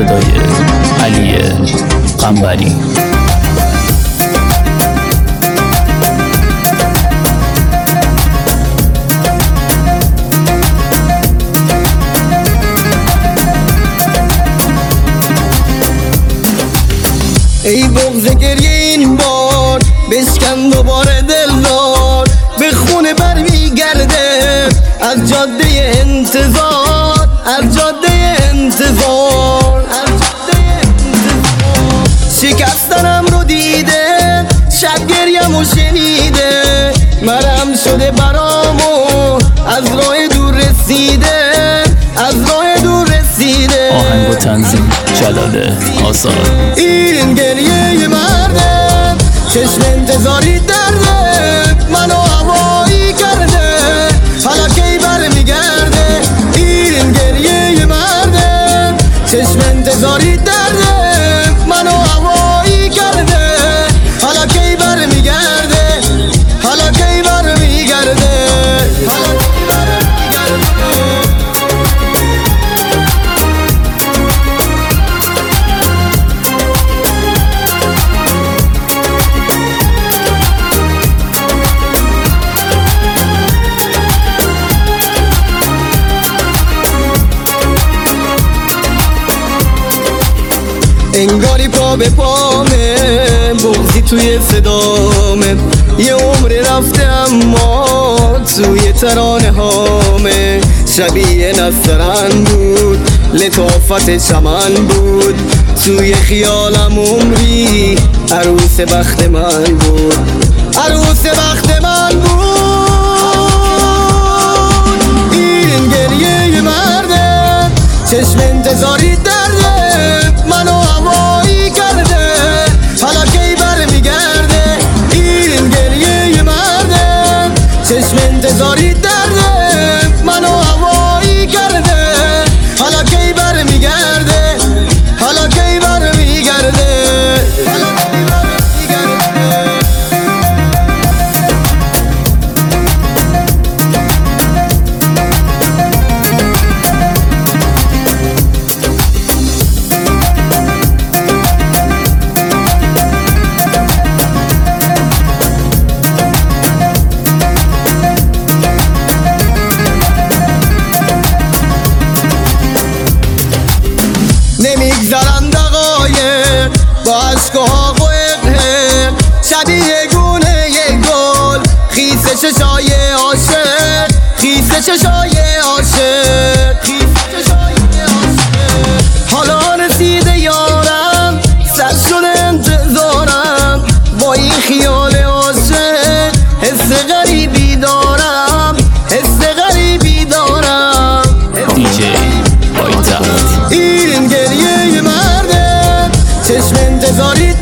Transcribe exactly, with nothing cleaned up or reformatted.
صدای علی قنبری. ای بغض گریه این بار بشکن دوباره دلدار، به خونه بر میگرده از جاده انتظار، از جاده انتظار، از جاده انتظار. شکستنم رو دیده، شب گریم و شنیده، مرم شده برامو از راه دور رسیده، از راه دور رسیده. آهنگ و تنظیم جلال آزاد. این گریه مرده، چشم انتظاری درده، منو هوایی کرده، حالا کی بر میگرده. این گریه مرده، چشم انتظاری درده، منو هوایی کرده، حالا کی بر میگرده، حالا کی بر میگرده، حالا کی بر میگرده. انگاری پا به پامه، بغضی توی صدامه، یه عمر رفته اما توی ترانه هامه. شبیه نسترن بود، لطافت چمن بود، توی خیالم عمری عروس بخت من بود، عروس بخت من بود. این گریه مرده، چشم انتظاری درده، منو هوایی کرده، حالا کی بر میگرده. این گریه مرده، چشم انتظاری درده، منو هوایی کرده، حالا کی بر میگرده، حالا کی بر میگرده، حالا کی بر میگرده. نمیگذرن دقایق با عشق و حقوق، شبیه گونه یه گل، خیس چشای عاشق، خیس چشای عاشق، خیس چشای عاشق. حالا رسیده یارم، سر شده انتظارم، با این خیال عاشق حس غریبی دارم، حس غریبی دارم. دیجی پایتخت. این گریه مرده، چشم انتظاری